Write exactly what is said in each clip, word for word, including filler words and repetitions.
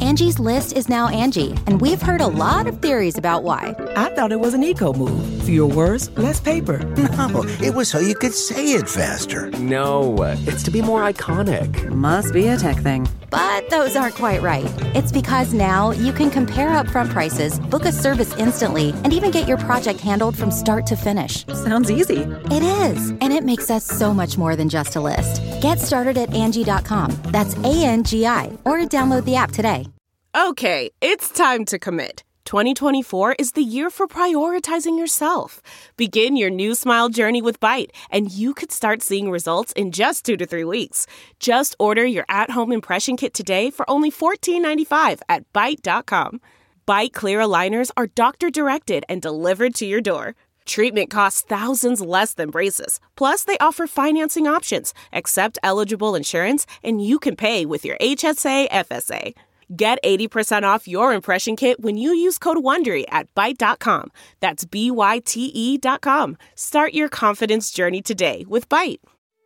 Angie's List is now Angie, and we've heard a lot of theories about why. I thought it was an eco move. Fewer words, less paper. No, it was so you could say it faster. No, it's to be more iconic. Must be a tech thing. But those aren't quite right. It's because now you can compare upfront prices, book a service instantly, and even get your project handled from start to finish. Sounds easy. It is, and it makes us so much more than just a list. Get started at Angie dot com. That's A N G I, or download the app today. Okay, it's time to commit. twenty twenty-four is the year for prioritizing yourself. Begin your new smile journey with Byte, and you could start seeing results in just two to three weeks. Just order your at-home impression kit today for only fourteen ninety-five at Byte dot com. Byte Clear aligners are doctor-directed and delivered to your door. Treatment costs thousands less than braces. Plus, they offer financing options, accept eligible insurance, and you can pay with your H S A F S A. Get eighty percent off your impression kit when you use code WONDERY at Byte dot com. That's B Y T E dot com. Start your confidence journey today with Byte.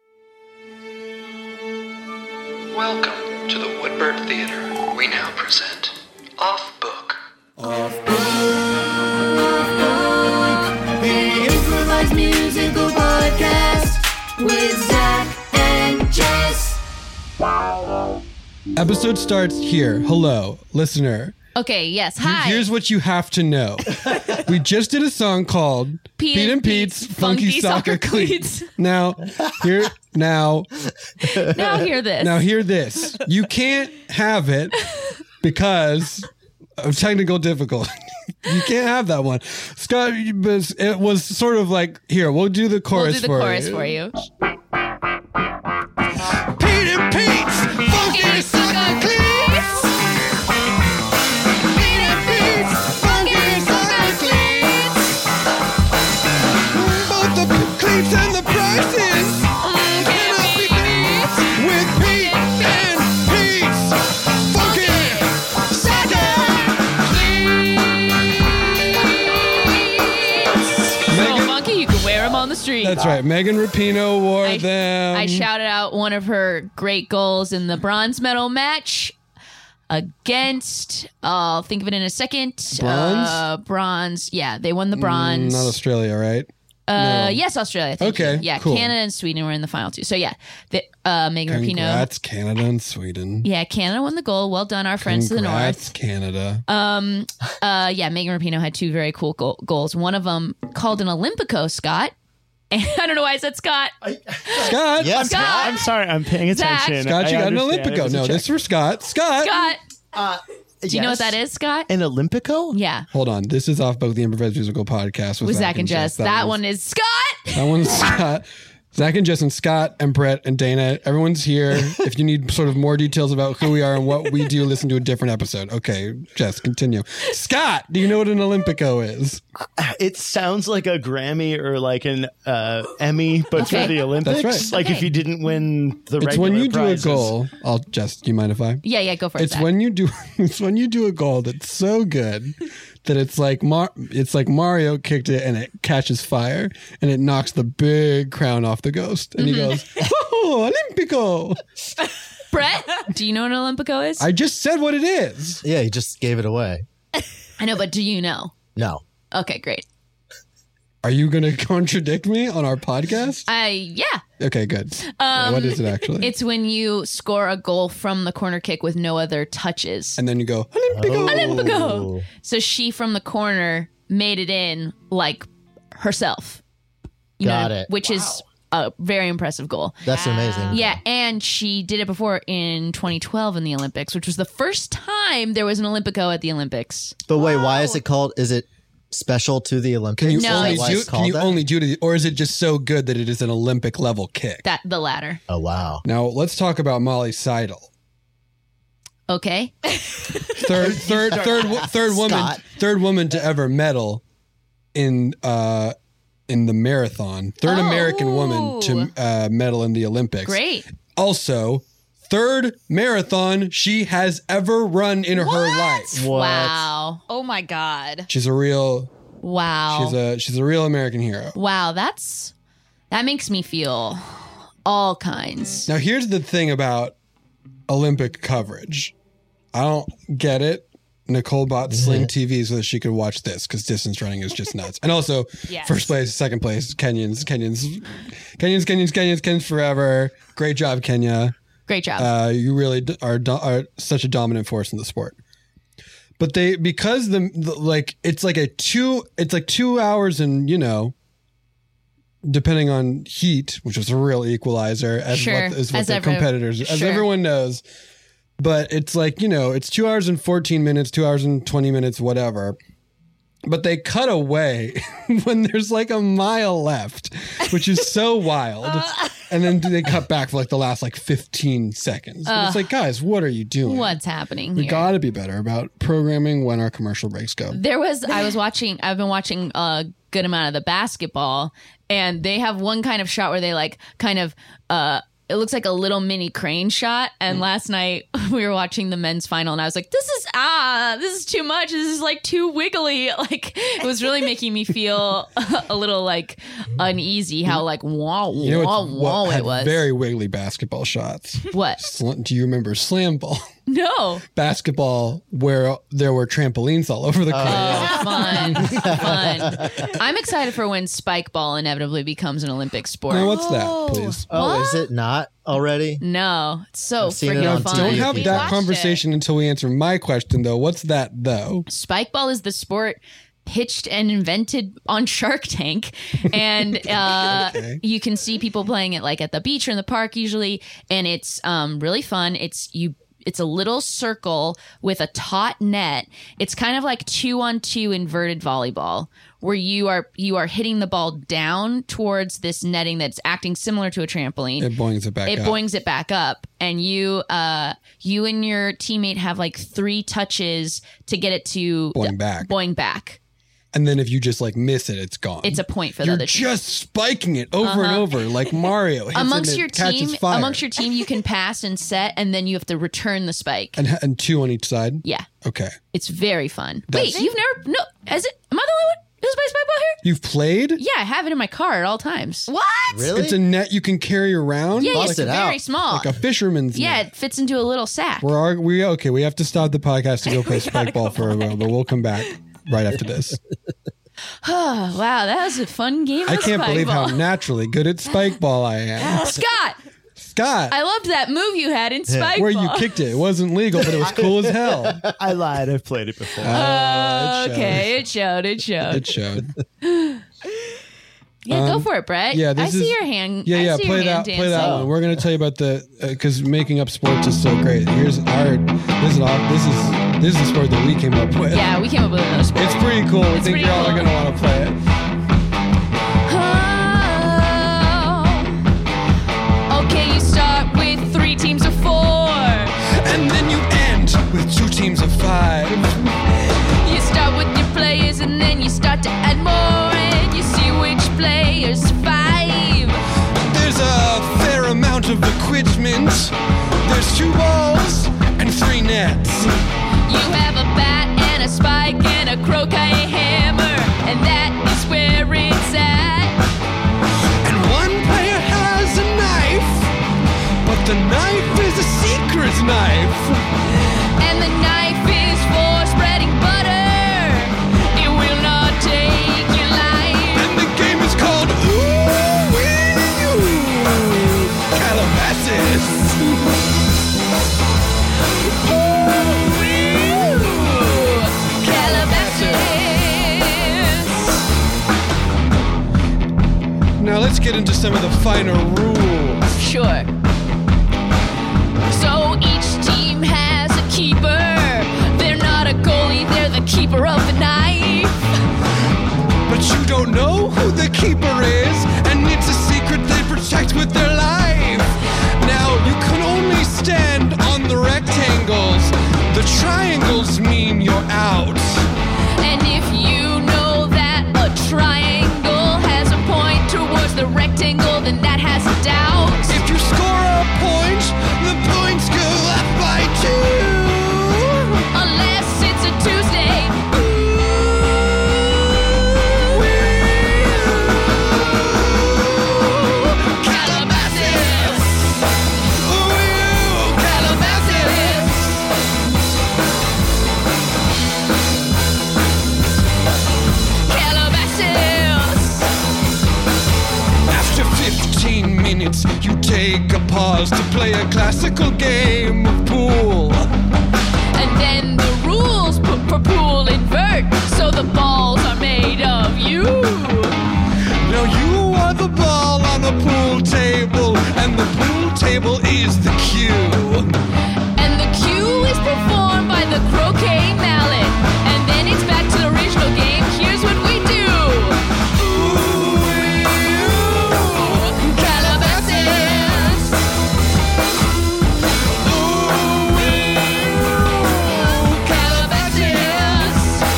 Welcome to the Woodbird Theater. We now present Off Book. Off Book, Off Book, the improvised musical podcast with Zach and Jess. Wow. Episode starts here. Hello, listener. Okay, yes. Hi. Here's what you have to know. We just did a song called Pete, Pete and Pete's, Pete's Funky, Funky Soccer, Soccer Cleats. Cleats. Now, here, now, now hear this. Now hear this. You can't have it because of technical difficulty. You can't have that one. Scott, it was sort of like, here, we'll do the chorus for you. We'll do the chorus you. for you. Pete and Pete's Funky Soccer Cleats. Pete and Pete's Funky Soccer Cleats. Both the cleats and the prices cannot be beat with Pete and Pete's Funky Soccer Cleats. So funky, you can wear them on the street. That's right. Megan Rapinoe wore I, them. I shouted out one of her great goals in the bronze medal match against, I'll think of it in a second. Bronze? Uh, bronze. Yeah, they won the bronze. Mm, not Australia, right? Uh, no. Yes, Australia. Thank okay, you. Yeah, cool. Canada and Sweden were in the final two. So yeah, the, uh, Megan Rapinoe. Congrats, Canada and Sweden. Yeah, Canada won the gold. Well done, our friends Congrats, to the north. Canada. Um, uh, yeah, Megan Rapinoe had two very cool go- goals. One of them called an Olympico, Scott. And I don't know why I said Scott. I, Scott. Yes, Scott. I'm sorry. I'm paying Zach. attention. Scott, you I got an understand. Olympico. No, this is for Scott. Scott. Scott. Uh, Do you yes. know what that is, Scott? An Olympico? Yeah. Hold on. This is Off Book, the improvised musical podcast with, With Zach, Zach and Jess. That, that one is Scott. That one's Scott. Zach and Jess and Scott and Brett and Dana. Everyone's here. If you need sort of more details about who we are and what we do, listen to a different episode. Okay, Jess, continue. Scott, do you know what an Olympico is? It sounds like a Grammy or like an uh, Emmy, but Okay. for the Olympics. That's right. Like Okay. if you didn't win the It's regular when you prizes. do a goal. I'll Jess, do you mind if I? Yeah, yeah, go for it. It's Zach. when you do. It's when you do a goal that's so good that it's like Mar- It's like Mario kicked it and it catches fire and it knocks the big crown off the ghost and he goes, "Oh, Olympico!" Brett, do you know what an Olympico is? I just said what it is. Yeah, he just gave it away. I know, but do you know? No. Okay, great. Are you going to contradict me on our podcast? I yeah. Okay, good. Um, what is it actually? It's when you score a goal from the corner kick with no other touches. And then you go, Olympico. Olympico. So she from the corner made it in like herself. You Got know, it. Which wow. is a very impressive goal. That's amazing. Yeah, and she did it before in twenty twelve in the Olympics, which was the first time there was an Olympico at the Olympics. But wait, why is it called? Is it special to the Olympics? Can you No, only it's- do? It's Can you called that? only do it, or is it just so good that it is an Olympic level kick? That the latter. Oh wow! Now let's talk about Molly Seidel. Okay. Third, third, third, wo- third woman, Scott. third woman to ever medal in uh in the marathon. Third Oh. American woman to uh, medal in the Olympics. Great. Also, third marathon she has ever run in her life. What? Wow. Oh my God. She's a real. Wow. She's a she's a real American hero. Wow, that's that makes me feel all kinds. Now here's the thing about Olympic coverage. I don't get it. Nicole bought Sling T V so that she could watch this because distance running is just nuts. And also, Yes. first place, second place, Kenyans, Kenyans, Kenyans, Kenyans, Kenyans, Kenyans forever. Great job, Kenya. Great job. Uh, you really d- are do- are such a dominant force in the sport. But they because the, the like it's like a two it's like two hours and you know. Depending on heat, which is a real equalizer, as Sure. what, is what As the every- competitors, as sure. everyone knows. But it's like, you know, it's two hours and fourteen minutes, two hours and twenty minutes, whatever. But they cut away when there's like a mile left, which is so wild. And then they cut back for like the last like fifteen seconds. And it's Uh, like, guys, what are you doing? What's happening We here? got to be better about programming when our commercial breaks go. There was, I was watching, I've been watching a good amount of the basketball, and they have one kind of shot where they like kind of, uh, it looks like a little mini crane shot. And last night we were watching the men's final, and I was like, this is, ah, this is too much. This is like too wiggly. Like, it was really making me feel a little like uneasy how like, wah, You know wah, what's- wah what had it was. very wiggly basketball shots. What? Sl- Do you remember slam ball? No. Basketball where there were trampolines all over the court. Oh, fun. Fun. I'm excited for when spike ball inevitably becomes an Olympic sport. Now, what's that, please? Oh, is it not already? No, it's so I've seen it freaking on fun. Don't have We that watched conversation until we answer my question, though. What's that, though? it. Spike ball is the sport pitched and invented on Shark Tank, and uh, Okay. you can see people playing it like at the beach or in the park usually, and it's um, really fun. It's you. It's a little circle with a taut net. It's kind of like two on two inverted volleyball, where you are you are hitting the ball down towards this netting that's acting similar to a trampoline. It boings it back It up. boings it back up, and you uh you and your teammate have like three touches to get it to Boing back. Boing back. And then if you just like miss it, it's gone. It's a point for the You're other team. just spiking it over and Uh-huh. over like Mario. Hits Amongst and your it catches team, fire. amongst your team, you can pass and set, and then you have to return the spike. and, and two on each side? Yeah, Okay. it's very fun. That's- Wait, you've never? No, is it? Am I the only one who's played spike ball here? You've played? Yeah, I have it in my car at all times. What? Really? It's a net you can carry around? Yeah, Bust it's it very out. small. Like a fisherman's yeah, net. it fits into a little sack. We're are, we okay. We have to stop the podcast to go play spike ball for a while, but we'll come back right after this. Oh, wow, that was a fun game. I of can't spike believe ball. how naturally good at spike ball I am. Scott, Scott, I loved that move you had in spike where ball. you kicked it. It wasn't legal, but it was cool as hell. I lied. I've played it before. Oh, it showed. okay, it showed. It showed. It showed. Yeah, go Um, for it, Brett. Yeah, this I see is, your hand. Yeah, I yeah. see Play your that. hand Play that dancing. one. We're gonna tell you about the because making up sports is so great. Here's our. This is all. This is this is the sport that we came up with. Yeah, we came up with another sport. It's pretty cool. We It's think pretty you're all cool. gonna want to play it. Oh. Okay, you start with three teams of four. And then you end with two teams of five. You start with your players, and then you start to add more, and you see which players survive. There's a fair amount of equipment. There's two balls and three nets. You have a bat and a spike and a croquet hammer, and that is where it's at. And one player has a knife, but the knife is a secret knife. And the knife is for spreading butter. It will not take your life. And the game is called Ooh Wee Ooh Calabasas. Now let's get into some of the finer rules. Sure. So each team has a keeper. They're not a goalie, they're the keeper of the knife. But you don't know who the keeper is, and it's a secret they protect with their life. Now you can only stand on the rectangles. The triangles mean you're out. And if you know that a triangle has a point towards the rectangle, then that has a doubt. If you score a point, the points go up by two. Unless it's a Tuesday. Calabasas. Ooh, Calabasas. take a pause to play a classical game of pool. And then the rules p- for pool invert, so the balls are made of you. Now you are the ball on the pool table, and the pool table is the cue. And the cue is performed by the croquet mallet. And then it's back to the original game. Here's what we do. Ooh, Calabasas. Ooh, Calabasas.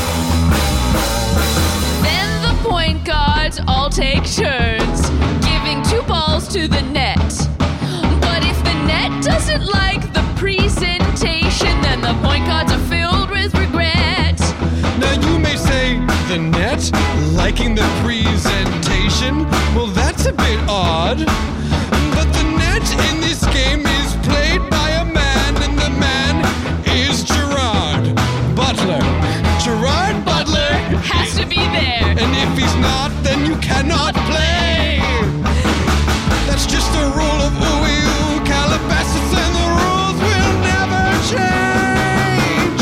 Then the point guards all take turns, giving two balls to the net. But if the net doesn't like the presentation, then the point guards are filled with regret. Now you may say, the net liking the presentation? Well, that's a bit odd. But the net in this game is played by a man, and the man is Gerard Butler. Gerard Butler has to be there. And if he's not, then you cannot play. That's just a rule of ooey-oo Calabasas, and the rules will never change.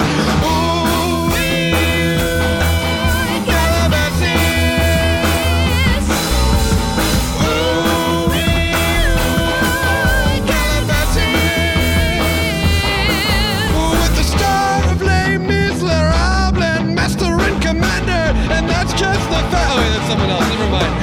Ooey-oo Calabasas. Ooey-oo Calabasas. With the star of Les Miserables and Master and Commander, and that's just the fa- oh, wait, that's someone else. Never mind.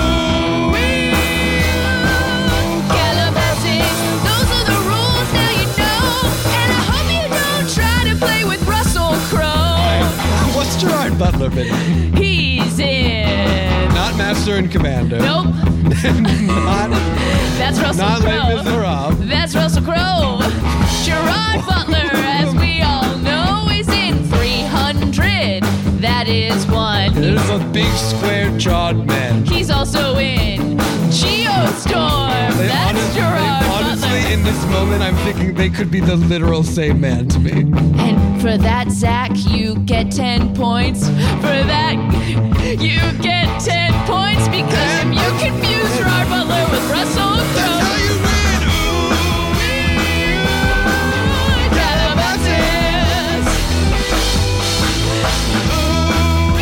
Gerard Butler been in? He's in. Not Master and Commander. Nope. not. That's Russell Not Crowe. Les Miserables. That's Russell Crowe. Gerard Butler, as we all know, is in three hundred. That is one. There's a big square-jawed man. He's also in Geostorm. They That's honest, Gerard they honestly, Butler. in this moment, I'm thinking they could be the literal same man to me. And for that, Zach, you get ten points. For that, you get ten points because if you confuse Gerard Butler with Russell Crowe, that's how you win. Ooh, Calabasas. Ooh,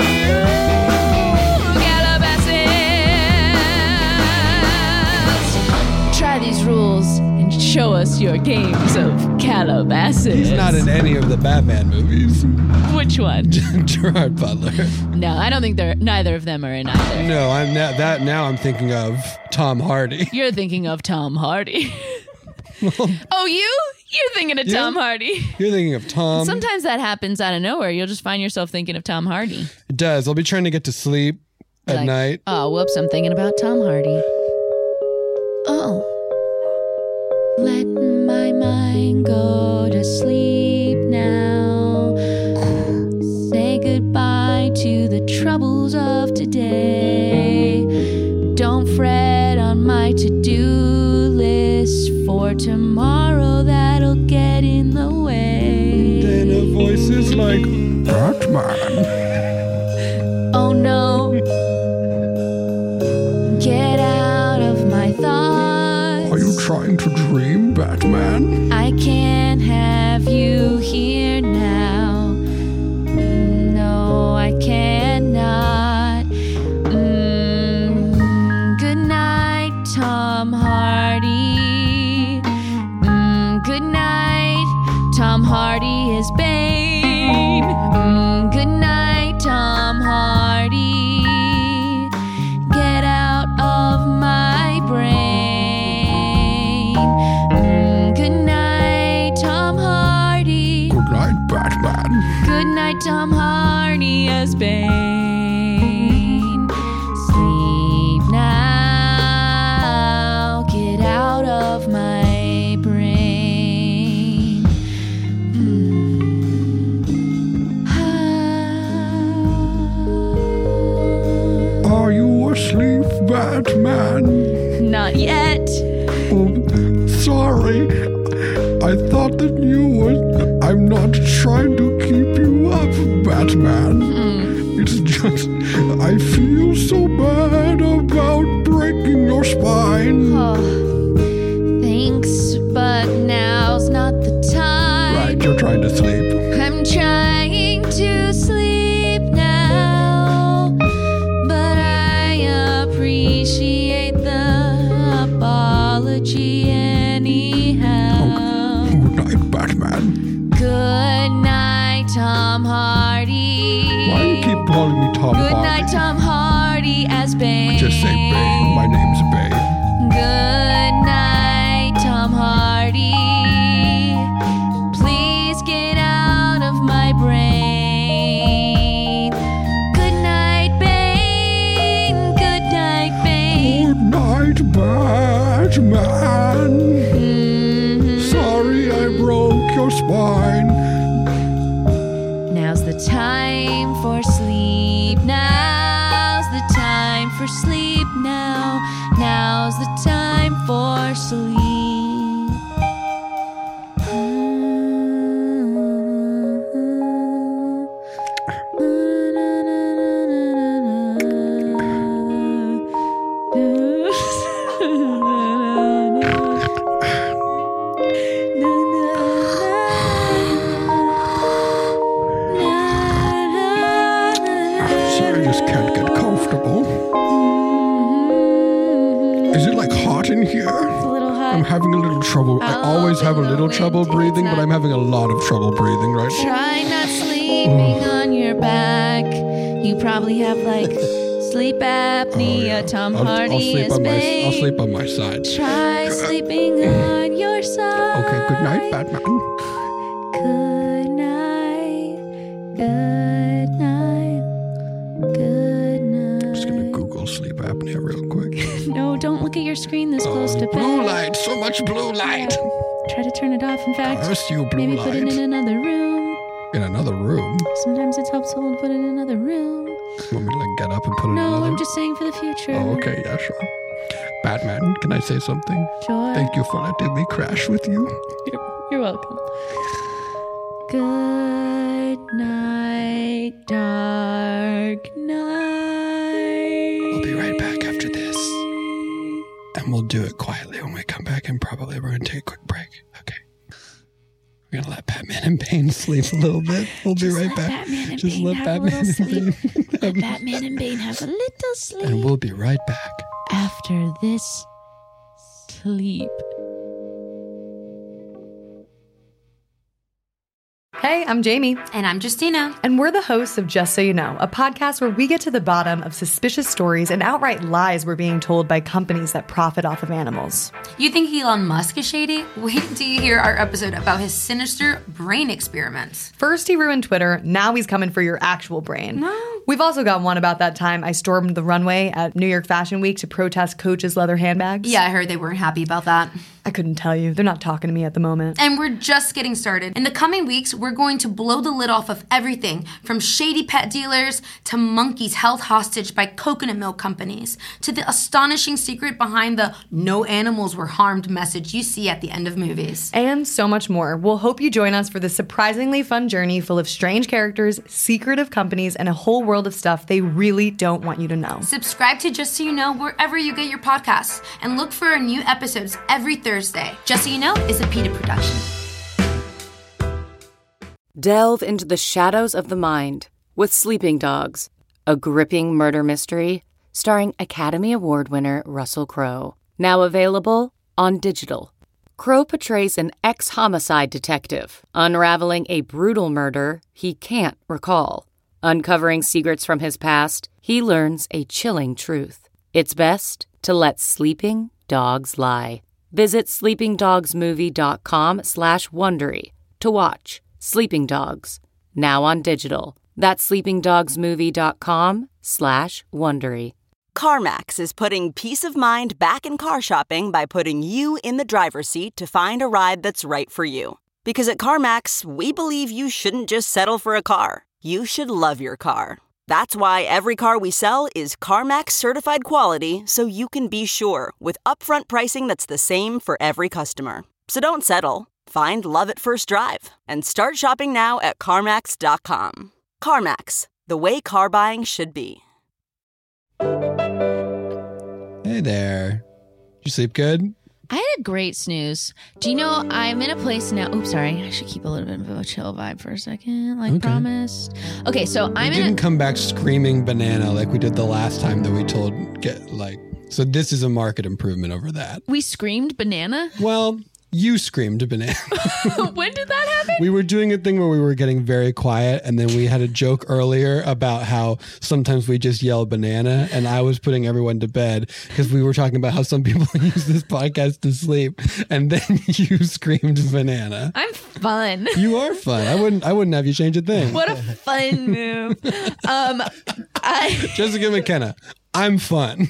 Calabasas. Try these rules and show us your games of Calabasas. He's not in any of the Batman movies. Which one? Gerard Butler. No, I don't think they're. Neither of them are in either. No, I'm not, that now. I'm thinking of Tom Hardy. You're thinking of Tom Hardy. Oh, you? You're thinking of You? Tom Hardy. You're thinking of Tom. Sometimes that happens out of nowhere. You'll just find yourself thinking of Tom Hardy. It does. I'll be trying to get to sleep at Like, night. Oh, whoops! I'm thinking about Tom Hardy. Oh, let my mind go to sleep now. Say goodbye to the troubles of today. Don't fret on my to-do list for tomorrow. That'll get in the way. Then a voice is like, Batman. Oh no. Get out of my thoughts. Are you trying to dream, Batman? I can't have you here now. No, I cannot. Mm, good night, Tom Hardy. Mm, good night, Tom Hardy is Bane. Mm, good night, Tom Hardy. Get out of my brain. Mm, good night, Tom Hardy. Good night, Batman. Good night, Tom Hardy as Bane. Sleep now. Get out of my brain. Hmm. Are you asleep, Batman? Not yet. Oh, sorry. I thought that you would. I'm not trying to keep you up, Batman. Mm. It's just, I feel so bad about breaking your spine. Oh. I'm trying to sleep now, but I appreciate the apology anyhow. Good night, Batman. Good night, Tom Hardy. Why do you keep calling me Tom Good Hardy? night, Tom Hardy as Bane. Just say Bane. My name's Bane. Good night, Tom Hardy. Please get out of my brain. Good night, Bane. Good night, Bane. Good night, Batman. Mm-hmm. Sorry I broke your spine. Now's the time for sleep. Now's the time for sleep now. Now's the time for sleep. Sorry, I just can't get comfortable. Is it like hot in here? It's a little hot. I'm having a little trouble. I I'll always have a open the little trouble windows breathing, but now. I'm having a lot of trouble breathing right now. Try not sleeping on your back. You probably have like sleep apnea. Tom I'll, Hardy I'll sleep is on my Bane. I'll sleep on my side. Try sleeping on your side. Okay, good night, Batman. Good night. Good night. Good night. I'm just gonna Google sleep apnea real quick. No, don't look at your screen this close Oh, to blue bed. light, so much blue light. Try to turn it off. In fact, Curse you, blue maybe light. put it in another room. In another room. Sometimes it's helpful to put it in another room. You want me to like get up and put it in No, another I'm just saying for the future. Oh, okay, yeah, sure. Batman, can I say something? Sure. Thank you for letting me crash with you. You're, you're welcome. Good night, dark night. We'll be right back after this. And we'll do it quietly when we come back, and probably we're going to take a quick break. Okay. We're going to let Batman and Bane sleep a little bit. We'll Just be right let back. Batman and Just Bane let have Batman a little and Bane. sleep. Let Batman and Bane have a little sleep. And we'll be right back. After this sleep. Hey, I'm Jamie. And I'm Justina. And we're the hosts of Just So You Know, a podcast where we get to the bottom of suspicious stories and outright lies we're being told by companies that profit off of animals. You think Elon Musk is shady? Wait until you hear our episode about his sinister brain experiments. First he ruined Twitter, now he's coming for your actual brain. No. We've also got one about that time I stormed the runway at New York Fashion Week to protest Coach's leather handbags. Yeah, I heard they weren't happy about that. I couldn't tell you. They're not talking to me at the moment. And we're just getting started. In the coming weeks, we're going to blow the lid off of everything from shady pet dealers to monkeys held hostage by coconut milk companies to the astonishing secret behind the no animals were harmed message you see at the end of movies. And so much more. We'll hope you join us for this surprisingly fun journey full of strange characters, secretive companies, and a whole world of stuff they really don't want you to know. Subscribe to Just So You Know wherever you get your podcasts and look for our new episodes every Thursday. Just So You Know is a PETA production. Delve into the shadows of the mind with Sleeping Dogs, a gripping murder mystery starring Academy Award winner Russell Crowe. Now available on digital. Crowe portrays an ex-homicide detective unraveling a brutal murder he can't recall. Uncovering secrets from his past, he learns a chilling truth. It's best to let sleeping dogs lie. Visit sleepingdogsmovie.com slash Wondery to watch Sleeping Dogs, now on digital. That's sleepingdogsmovie.com slash Wondery. CarMax is putting peace of mind back in car shopping by putting you in the driver's seat to find a ride that's right for you. Because at CarMax, we believe you shouldn't just settle for a car. You should love your car. That's why every car we sell is CarMax certified quality, so you can be sure with upfront pricing that's the same for every customer. So don't settle. Find love at first drive and start shopping now at CarMax dot com. CarMax, the way car buying should be. Hey there. Did you sleep good? I had a great snooze. Do you know I'm in a place now? Oops, sorry. I should keep a little bit of a chill vibe for a second, like Okay. promised. Okay, so We I'm in didn't a, come back screaming banana like we did the last time that we told get like. So this is a market improvement over that. we screamed banana. Well, you screamed banana. When did that happen? We were doing a thing where we were getting very quiet, and then we had a joke earlier about how sometimes we just yell banana, and I was putting everyone to bed because we were talking about how some people use this podcast to sleep, and then you screamed banana. I'm fun. You are fun. I wouldn't. I wouldn't have you change a thing. What a fun move. Um, I Jessica McKenna. I'm fun.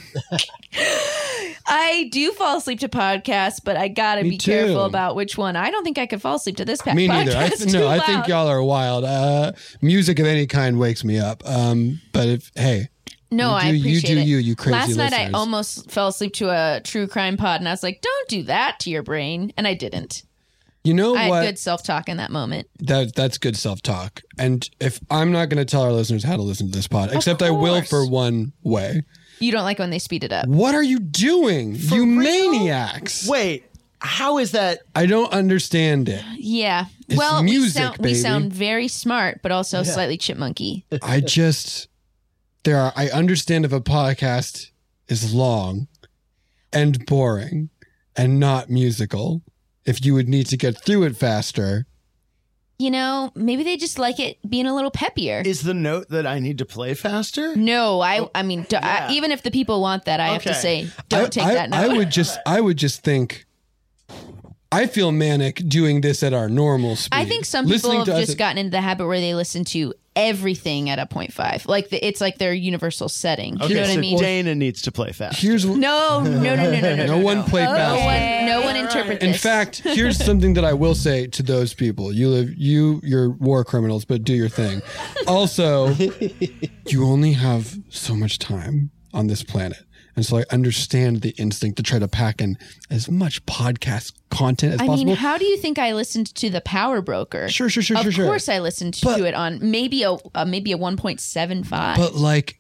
I do fall asleep to podcasts, but I gotta Me be too. careful about which one. I don't think I could fall asleep to this pa- Me podcast. neither. I th- too no, I loud. think y'all are wild. Uh, music of any kind wakes me up. Um, but if hey, No, you I do, appreciate you do it. you, you crazy Last night I listeners. almost fell asleep to a true crime pod, and I was like, "Don't do that to your brain," and I didn't. You know I what? had good self talk in that moment. That that's good self talk. And if I'm not going to tell our listeners how to listen to this pod, except I will for one way. You don't like when they speed it up. What are you doing, you maniacs? Wait, how is that? I don't understand it. Yeah. It's well, music, we, sound, we baby. sound very smart, but also Yeah. slightly chipmunky. I just there are. I understand if a podcast is long and boring and not musical. If you would need to get through it faster. You know, maybe they just like it being a little peppier. Is the note that I need to play faster? No, I. I mean, do, I, even if the people want that, I have to Okay. say, don't I, take I, that note. I would just I would just think I feel manic doing this at our normal speed. I think some people Listening have to us just at- gotten into the habit where they listen to everything at a point five. Like the, it's like their universal setting. Okay, you know what so I mean? Dana needs to play fast. Here's No, no, no, no, no, no. No one played no fast. one, no one interpret In this. fact, here's something that I will say to those people. You live you you're war criminals, but do your thing. Also, you only have so much time on this planet. And so I understand the instinct to try to pack in as much podcast content as I possible. mean, how do you think I listened to the Power Broker? Sure, sure, sure, of sure, sure. Of course, I listened to But- it on maybe a uh, maybe a one point seven five. But like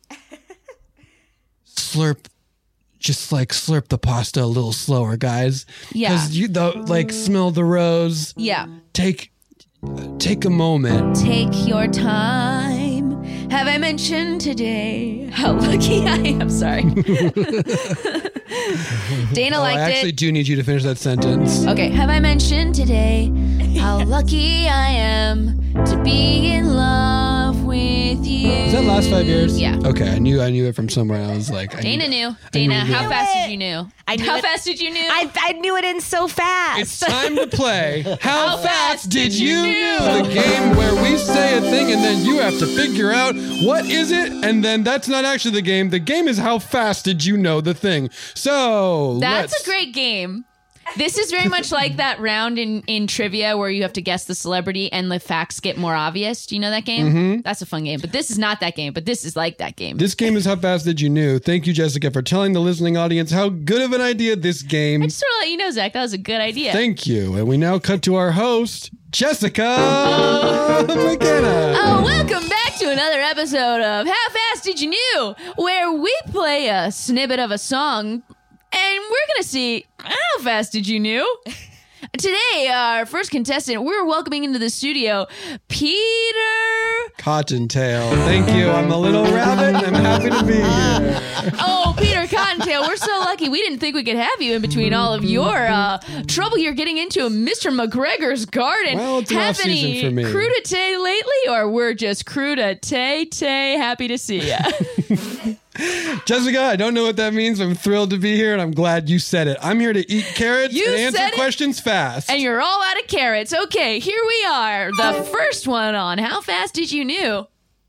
slurp just like slurp the pasta a little slower, guys. Yeah. Because you the like smell the rose. Yeah. Take take a moment. Take your time. Have I mentioned today how lucky I am? Sorry. Dana Oh, liked I actually it. do need you to finish that sentence. Okay. Have I mentioned today how lucky I am to be in love with you? Is that last five years? Yeah. Okay, I knew I knew it from somewhere. I was like, I Dana knew, knew. I Dana, knew how it. fast did you know? I knew how it. fast did you know? I, I knew it in so fast. It's time to play. How, How fast did you know? The game where we say a thing and then you have to figure out what is it, and then that's not actually the game. The game is how fast did you know the thing. So That's let's- a great game. This is very much like that round in, in trivia where you have to guess the celebrity and the facts get more obvious. Do you know that game? Mhm. That's a fun game. But this is not that game, but this is like that game. This game is how fast did you knew. Thank you, Jessica, for telling the listening audience how good of an idea this game. I just want to let you know, Zach, that was a good idea. Thank you. And we now cut to our host, Jessica McKenna. Oh, welcome back to another episode of How Fast Did You Know, where we play a snippet of a song and we're going to see how fast did you know? Today, our first contestant, we're welcoming into the studio Peter. Cottontail. Thank you. I'm a little rabbit and I'm happy to be here. Oh, Peter Cottontail, we're so lucky. We didn't think we could have you in between all of your uh, trouble you're getting into Mister McGregor's garden. Well, it's an have off-season any for me. crudité lately, or we're just crudité happy to see you? Jessica, I don't know what that means. I'm thrilled to be here and I'm glad you said it. I'm here to eat carrots You and answer said it. questions fast. And you're all out of carrots. Okay, here we are. The first one on How Fast Did You Know?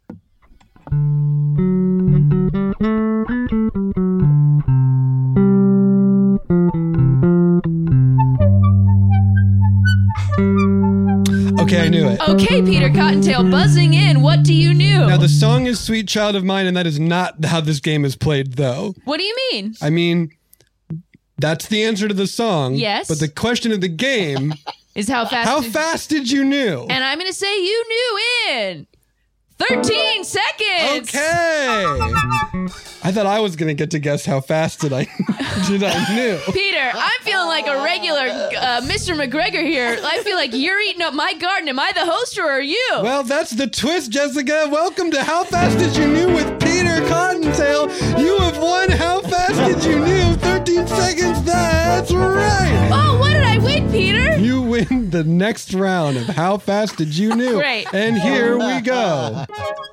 Okay, I knew it. Okay, Peter Cottontail, buzzing in. What do you know? Now, the song is Sweet Child of Mine, and that is not how this game is played, though. What do you mean? I mean, that's the answer to the song. Yes. But the question of the game Is how fast? how did- fast did you know? And I'm going to say you knew in thirteen seconds. Okay. I thought I was going to get to guess how fast did I did I knew. Peter, I'm feeling like a regular uh, Mister McGregor here. I feel like you're eating up my garden. Am I the host or are you? Well, that's the twist, Jessica. Welcome to How Fast Did You Knew with Peter Cottontail. You have won How Fast Did You Knew? thirteen seconds. That's right. Oh, what did I win, Peter? You win the next round of How Fast Did You Knew? Great. And here we go.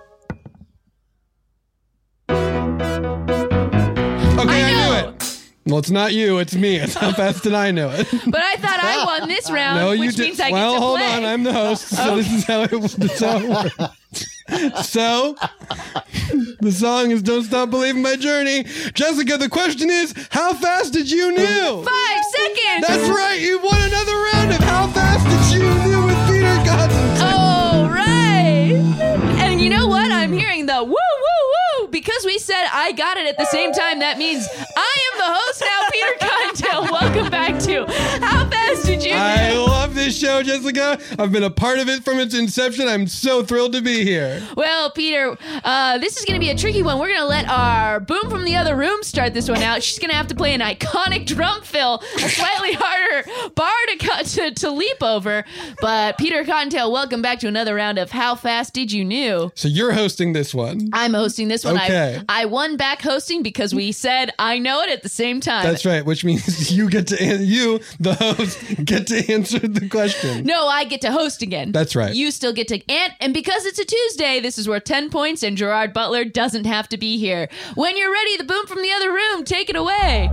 Okay, I, I knew it. Well, it's not you, it's me. It's how fast did I know it. But I thought I won this round, no, you which did. means I well, get to hold play. on, I'm the host, so Okay. this is how it, this is how it works. So, the song is Don't Stop Believing My Journey. Jessica, the question is, how fast did you knew? Five seconds. That's right, you won another round of How Fast Did You Knew with Peter Cottontail. All right. And you know what? I'm hearing the woo, woo, woo. Because we said I got it at the same time, that means I am the host now, Peter Cottontail. Welcome back to How Fast Did You Know? I love this show, Jessica. I've been a part of it from its inception. I'm so thrilled to be here. Well, Peter, uh, this is going to be a tricky one. We're going to let our Boom from the Other Room start this one out. She's going to have to play an iconic drum fill, a slightly harder bar to, cut, to, to leap over. But Peter Cottontail, welcome back to another round of How Fast Did You Knew? So you're hosting this one. I'm hosting this one. Okay. I, I won back hosting because we said I know it at the same time. That's right, which means you get to an- you, the host, get to answer the question. No, I get to host again. That's right. You still get to... And, and because it's a Tuesday, this is worth ten points and Gerard Butler doesn't have to be here. When you're ready, the Boom from the Other Room, take it away.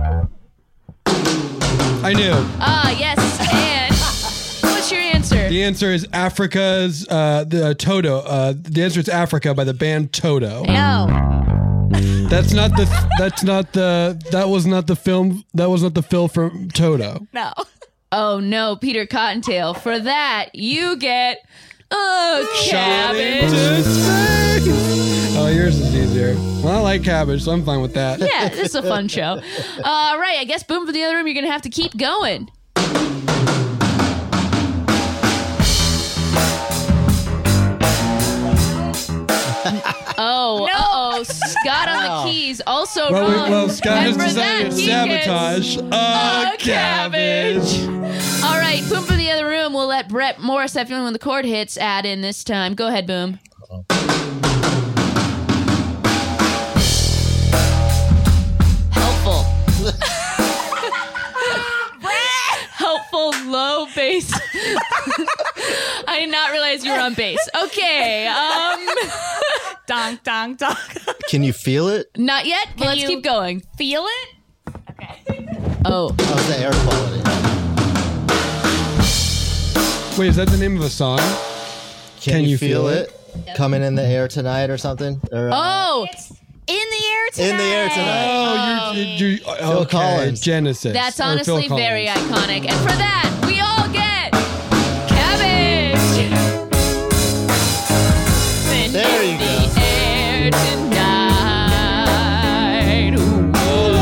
I knew. Ah, yes. And what's your answer? The answer is Africa's uh, the Toto. Uh, the answer is Africa by the band Toto. No. That's not the. That's not the. That was not the film. That was not the fill from Toto. No. Oh, no, Peter Cottontail. For that, you get a cabbage. Oh, yours is easier. Well, I like cabbage, so I'm fine with that. Yeah, this is a fun show. All right, I guess Boom for the Other Room, you're going to have to keep going. Oh, no. uh-oh. Scott on the keys, also Well, we- wrong. well, Scott And has for decided that, to he sabotage gets a cabbage. All right, Boom from the Other Room. We'll let Brett Morris, that feeling when the chord hits, add in this time. Go ahead, Boom. Helpful. Helpful low bass. I did not realize you were on bass. Okay. Um Donk, donk, donk. Can you feel it? Not yet. But let's you keep going. Feel it? Oh. How's the air quality? Wait, is that the name of a song? Can, you, feel, it? Coming in the air tonight or something? Or, uh, Oh. In the air tonight. In the air tonight. Oh, you're, you're, you're Phil okay. Collins. Genesis. That's or Phil honestly Collins. very iconic. And for that, we all get cabbage. There you in go. the air tonight. Ooh.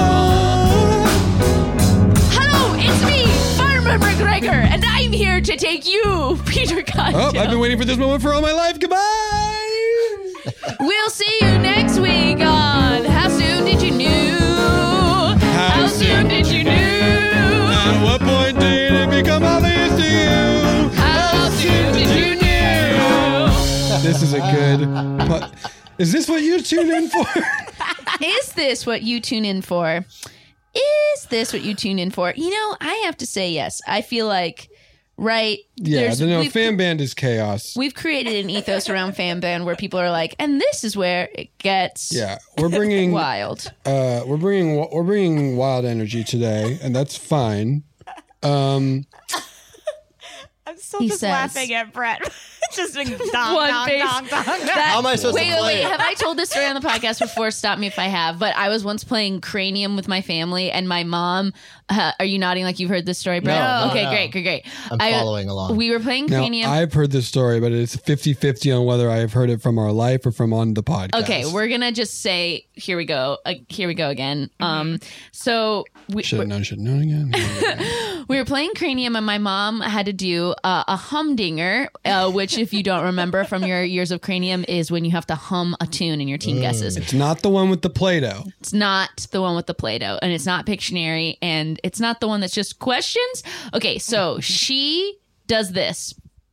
Hello, it's me, Farmer McGregor, and I'm here to take you, Peter Cottontail. Oh, I've been waiting for this moment for all my life. Goodbye. We'll see you next week on How Soon Did You Know? How, soon did you know? At what point did it become obvious to you? How soon did you know? This is a good. po- Is this what you tune in for? Is this what you tune in for? Is this what you tune in for? You know, I have to say yes. I feel like, right? Yeah, there's- the no, we've- fan band is chaos. We've created an ethos around fan band where people are like, and this is where it gets Yeah, we're bringing wild. Uh, we're bringing we're bringing wild energy today, and that's fine. Um, I'm still He just says- laughing at Brett. Just being donk, One donk, bass. donk, donk, donk. That- How am I supposed wait, to wait, play wait. it? Have I told this story on the podcast before? Stop me if I have. But I was once playing Cranium with my family, and my mom. Uh, are you nodding like you've heard this story, Brett? No, no, okay, no. great, great, great. I'm I- following along. We were playing now, Cranium. I've heard this story, but it's fifty-fifty on whether I've heard it from our life or from on the podcast. Okay, we're gonna just say here we go. Uh, here we go again. Um, so we Should have known. Should have known again. we were playing Cranium, and my mom had to do uh, a humdinger, uh, which, if you don't remember from your years of Cranium, is when you have to hum a tune in your teen guesses. It's not the one with the Play-Doh. It's not the one with the Play-Doh, and it's not Pictionary, and it's not the one that's just questions. Okay, so she does this.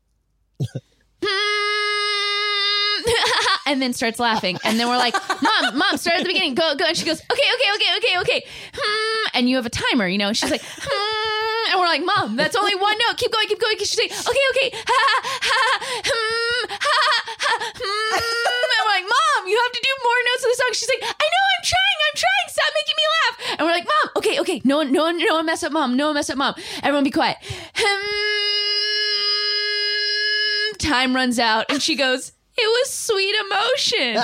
And then starts laughing. And then we're like, Mom, Mom, start at the beginning. Go, go. And she goes, okay, okay, okay, okay, okay. Hmm. And you have a timer, you know. And she's like, hmm. And we're like, Mom, that's only one note. Keep going, keep going. She's like, okay, okay. Ha, ha, hmm, ha, ha, hmm. And we're like, Mom, you have to do more notes of the song. She's like, I know, I'm trying, I'm trying. Stop making me laugh. And we're like, Mom, okay, okay. No one, no one, no one mess up, Mom. No one mess up, Mom. Everyone be quiet. Hmm. Time runs out. And she goes, it was Sweet Emotion.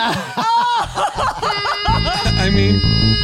I mean,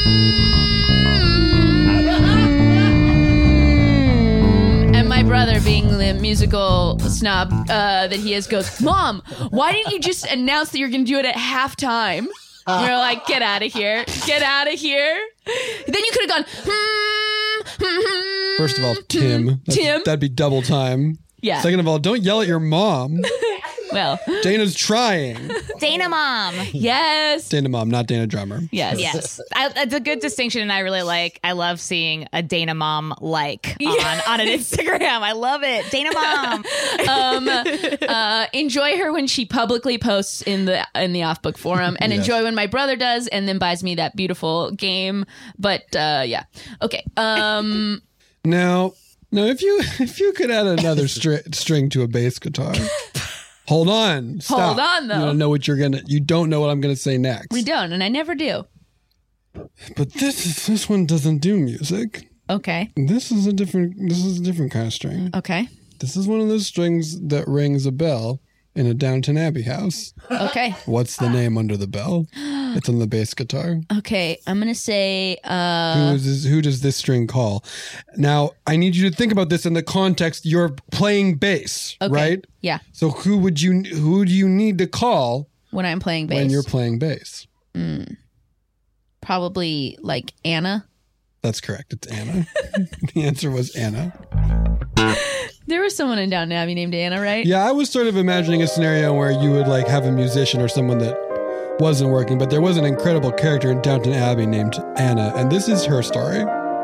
and my brother, being the musical snob uh, that he is, goes, Mom, why didn't you just announce that you're going to do it at halftime? And we're like, get out of here. Get out of here. Then you could have gone, hmm, hmm, hmm. First of all, Tim. That's- Tim. That'd be double time. Yeah. Second of all, don't yell at your mom. Well, Dana's trying. Dana Mom. Yes. Dana Mom, not Dana Drummer. Yes. Yes. I, it's a good distinction, and I really like, I love seeing a Dana Mom like on, on an Instagram. I love it. Dana Mom. um, uh, enjoy her when she publicly posts in the in the off book forum, and Yes. enjoy when my brother does, and then buys me that beautiful game. But uh, yeah, okay. Um, Now, now, if you if you could add another stri- string to a bass guitar, hold on, stop. Hold on, though. You don't know what you're gonna. You don't know what I'm gonna say next. we don't, and I never do. But this is this one doesn't do music. Okay. This is a different. This is a different kind of string. Okay. This is one of those strings that rings a bell in a Downton Abbey house. Okay. What's the name under the bell? It's on the bass guitar. Okay. I'm gonna say. Uh, Who is this, who does this string call? Now, I need you to think about this in the context. You're playing bass, Okay. right? Yeah. So who would you who do you need to call When I'm playing bass, when you're playing bass? Mm. Probably like Anna. That's correct. It's Anna. The answer was Anna. There was someone in Downton Abbey named Anna, right? Yeah, I was sort of imagining a scenario where you would like have a musician or someone that wasn't working, but there was an incredible character in Downton Abbey named Anna, and this is her story.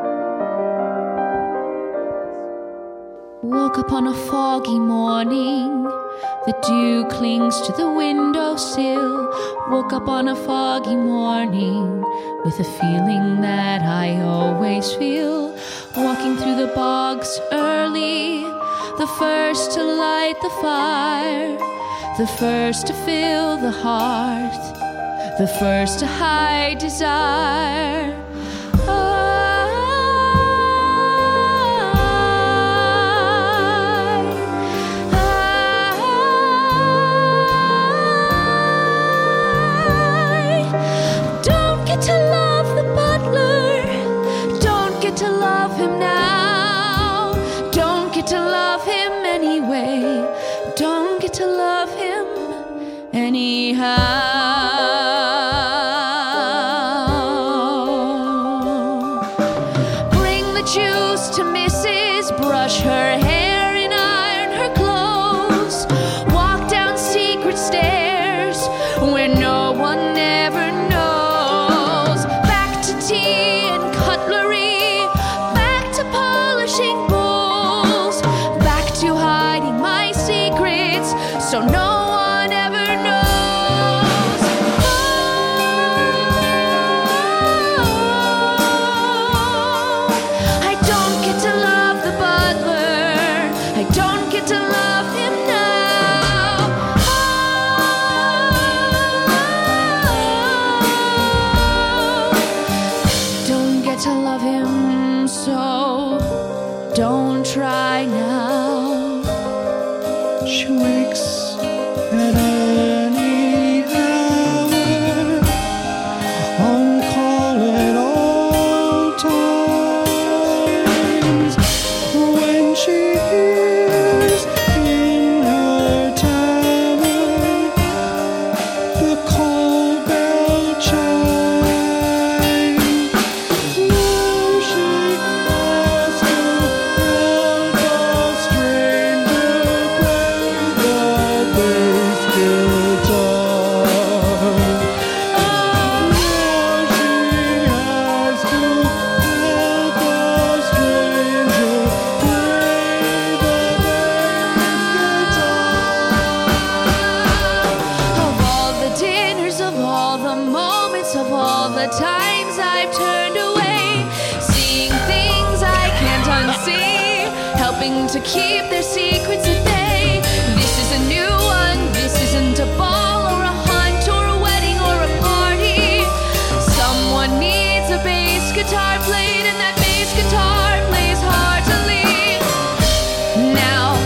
Woke up on a foggy morning. The dew clings to the windowsill. Woke up on a foggy morning with a feeling that I always feel. Walking through the bogs early, the first to light the fire, the first to fill the hearth, the first to hide desire. To love the butler, don't get to love him now, don't get to love him anyway, don't get to love him anyhow. Bring the juice to Missus Brush her hair and iron her clothes, walk down secret stairs where no one ever knows. Tea and cutlery, back to polishing bowls, back to hiding my secrets so no one ever knows. times I've turned away, seeing things I can't unsee, helping to keep their secrets at bay. This is a new one, this isn't a ball or a hunt or a wedding or a party. Someone needs a bass guitar played, and that bass guitar plays hard to leave. Now,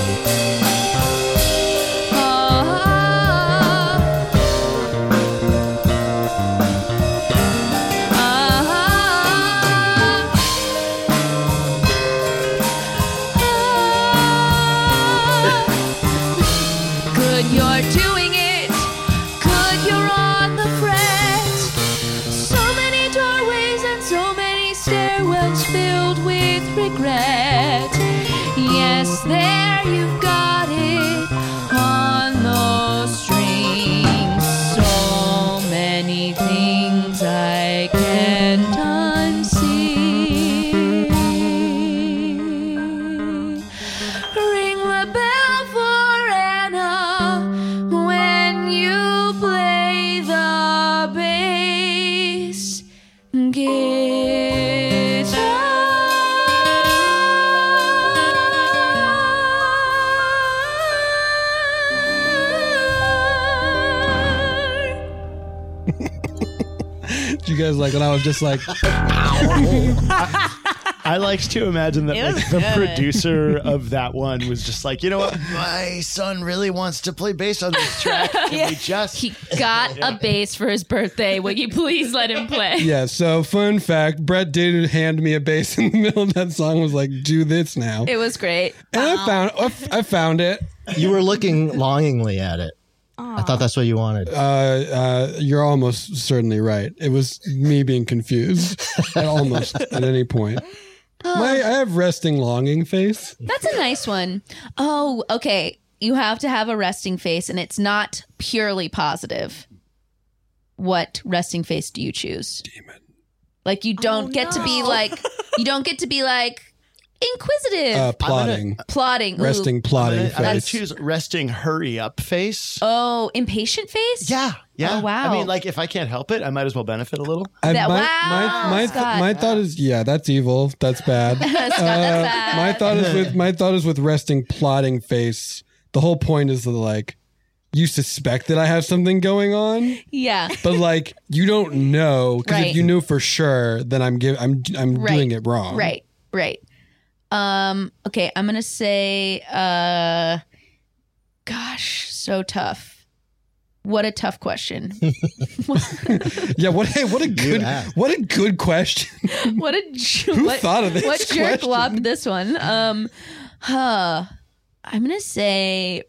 good you're doing it, good you're on the fret. So many doorways and so many stairwells filled with regret. Yes, there you've got it on those strings. So many things I can't unsee. Ring the bell for Anna when you play the bass Do you guys like when I was just like, I liked to imagine that It like, was the good. producer of that one was just like, you know what, my son really wants to play bass on this track. Can we just He got a bass for his birthday. Will you please let him play? yeah, so fun fact, Brett did hand me a bass in the middle of that song, was like, do this now. It was great. And I found I found it. You were looking longingly at it. I thought that's what you wanted. Uh, uh, you're almost certainly right. It was me being confused at almost at any point. My, I have resting longing face. That's a nice one. Oh, okay. You have to have a resting face, and it's not purely positive. What resting face do you choose? Demon. Like you don't get to be like you don't get to be like inquisitive. Uh, plotting. Plotting. Ooh. Resting plotting I'm gonna, I'm gonna face. choose resting hurry up face. Oh, impatient face? Yeah, yeah. Oh, wow. I mean, like if I can't help it, I might as well benefit a little. I- That- my, wow, my, my, Scott. my thought is, yeah, that's evil. That's bad. Scott, that's Uh, bad. My thought is with my thought is with resting plotting face. The whole point is that like you suspect that I have something going on, Yeah. but like you don't know, because Right. if you knew for sure, then I'm give I'm I'm Right. doing it wrong. Right. Right. Um, okay, I'm gonna say uh gosh, so tough. What a tough question. Yeah. What? Hey, what a good have. what a good question. What a j- Who what, thought of this What jerk question? lobbed this one? Um, huh. I'm gonna say.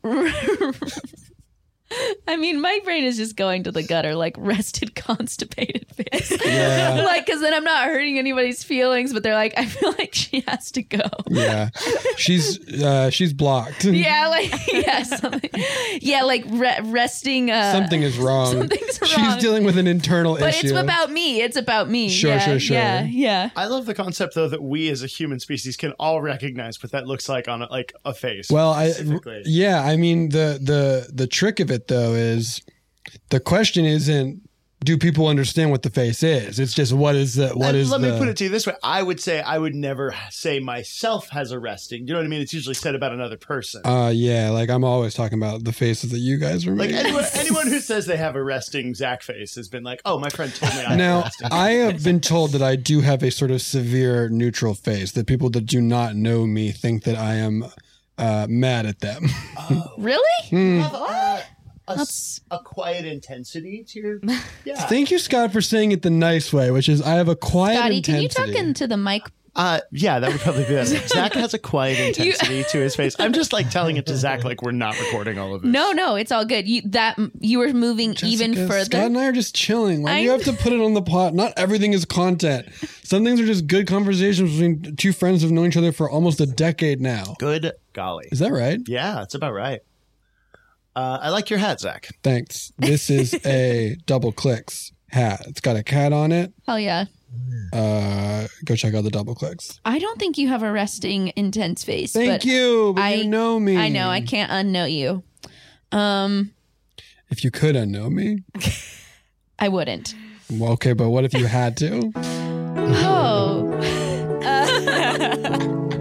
I mean, my brain is just going to the gutter, like rested, constipated face. Yeah. Like, because then I'm not hurting anybody's feelings, but they're like, I feel like she has to go. Yeah, she's uh, she's blocked. Yeah, like yeah, something. Yeah, like re- resting. Uh, Something is wrong. Something's wrong. She's dealing with an internal but issue. it's about me. It's about me. Sure, yeah, sure, sure. Yeah, yeah. I love the concept though that we as a human species can all recognize what that looks like on a, like a face. Well, I specifically. yeah, I mean the the the trick of it though is the question isn't do people understand what the face is? It's just what is the what And is let the me put it to you this way. I would say I would never say myself has a resting. You know what I mean? It's usually said about another person. uh yeah, like I'm always talking about the faces that you guys are Like making. anyone, anyone who says they have a resting Zach face has been like, oh, my friend told me I have a Now, resting. I have been told that I do have a sort of severe neutral face, that people that do not know me think that I am uh, mad at them. Really? Hmm. You have a, a, s- a quiet intensity to your. Yeah. Thank you, Scott, for saying it the nice way, which is I have a quiet Scotty, can intensity. you talk into the mic? Uh, yeah, that would probably be better. Zach has a quiet intensity to his face. I'm just like telling it to Zach like we're not recording all of this. No, no, it's all good. You that you were moving even Jessica, further. Scott and I are just chilling. Why do you I- have to put it on the pot? Not everything is content. Some things are just good conversations between two friends who've known each other for almost a decade now. Good golly. Is that right? Yeah, that's about right. Uh, I like your hat, Zach. Thanks. This is a double clicks hat. It's got a cat on it. Hell yeah. Uh, go check out the double clicks. I don't think you have a resting intense face. Thank but you, but I you know me. I know. I can't unknow you. Um, If you could unknow me, I wouldn't. Well, okay, but what if you had to? Oh. Uh,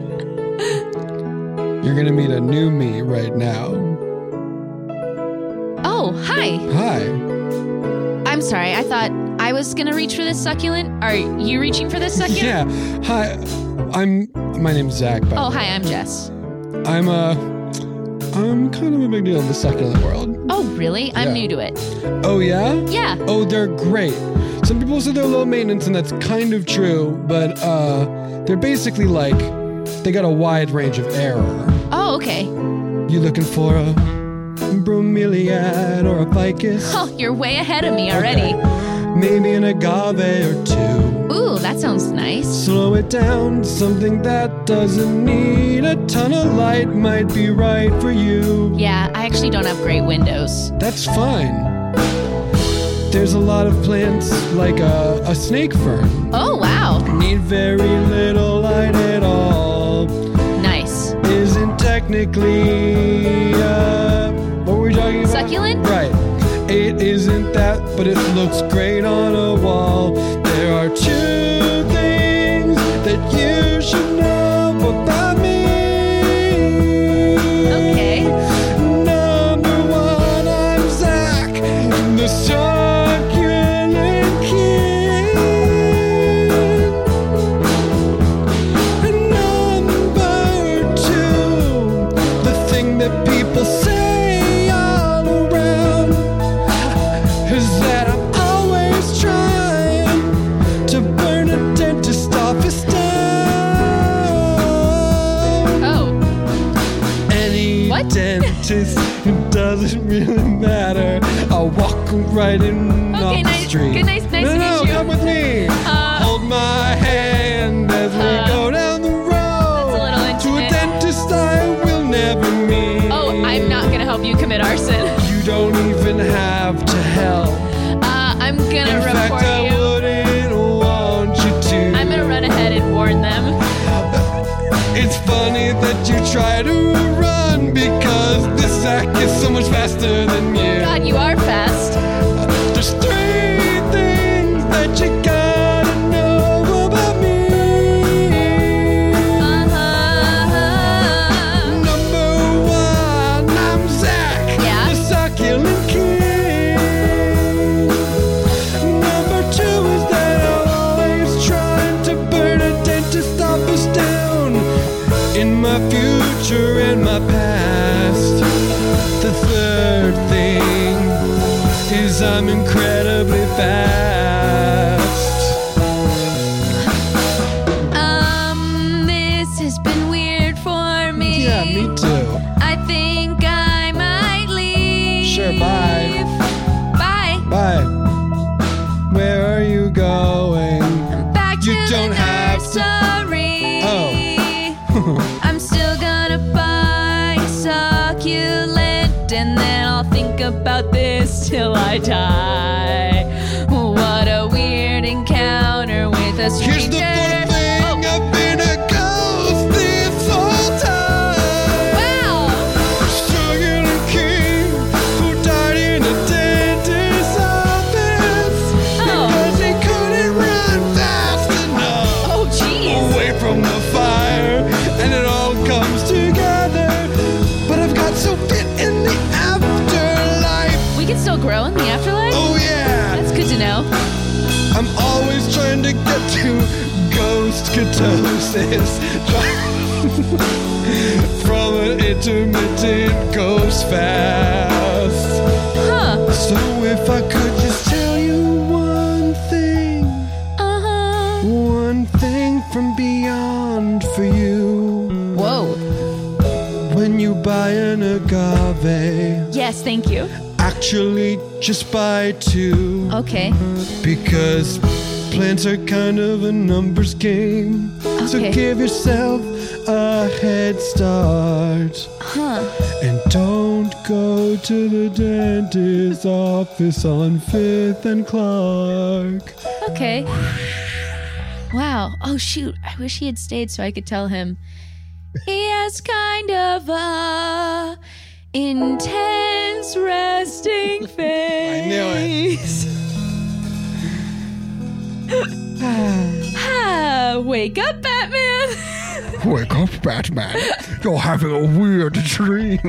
You're going to meet a new me right now. oh, hi. Hi. I'm sorry. I thought I was going to reach for this succulent. Are you reaching for this succulent? Yeah. Hi. I'm, my name's Zach. By Oh, the way. hi. I'm Jess. I'm a, I'm kind of a big deal in the succulent world. Oh, really? I'm Yeah. new to it. Oh, yeah? Yeah. Oh, they're great. Some people say they're low maintenance, and that's kind of true, but uh, they're basically like, they got a wide range of error. Oh, okay. You looking for a bromeliad or a ficus? Oh, you're way ahead of me already. Okay. Maybe an agave or two. Ooh, that sounds nice. Slow it down, something that doesn't need a ton of light might be right for you. Yeah, I actually don't have great windows. That's fine. There's a lot of plants like a, a snake fern. Oh, wow. Need very little light at all. Nice. Isn't technically, uh, what were we talking about? Succulent? Right. It isn't that, but it looks great on a wall. There are two things that you should know about me. Okay. Number one, I'm Zach, the succulent king. And number two, the thing that people say all around is that I'm always trying to burn a dentist office down. Oh. Any What? dentist, it doesn't really matter. I'll walk right in Okay, off the nice- street. good, nice- nice no, to no, meet you. come with me. Uh, Hold my hand as we uh, go down the road. That's a little To a intimate. dentist I will never meet. Oh, I'm not going to help you commit arson. You don't even have to help. Uh, I'm going to In report fact, I you. wouldn't want you to. I'm going to run ahead and warn them. It's funny that you try to run because this Zach is so much faster than you. God, you are fast. There's three things that you gotta know about me. Uh-huh. Number one, I'm Zach, Yeah? the succulent king. Number two is that I'm always trying to burn a dentist office down. In my future and my past. The third thing is I'm incredibly fast. Um, this has been weird for me. Yeah, me too. I think I might leave. Sure, bye. Bye. Bye. Where are you going? Back You to don't the have to- nursery. Oh. I'm still gonna buy a succulent, and then I'll think about this till I die. What a weird encounter with a stranger. Here's the funny thing, I've been a ghost this whole time. Wow. Succulent king who died in a dentist's office because he couldn't run fast enough. Oh, jeez. Away from the fire, and it all comes together. But I've got so fit in the afterlife. We can still grow in the afterlife? Oh yeah. That's good to know. I'm always trying to get to ghost ketosis from an intermittent ghost fast. Huh. So if I could just tell you one thing, Uh-huh. one thing from beyond for you. Whoa. When you buy an agave, Yes, thank you. actually just buy two. Okay. Because plants are kind of a numbers game. So Okay. give yourself a head start. Huh. And don't go to the dentist's office on fifth and Clark. Okay. Wow. Oh, shoot. I wish he had stayed so I could tell him. He has kind of a intense resting face. I knew it. Wake up, Batman. Wake up, Batman. You're having a weird dream.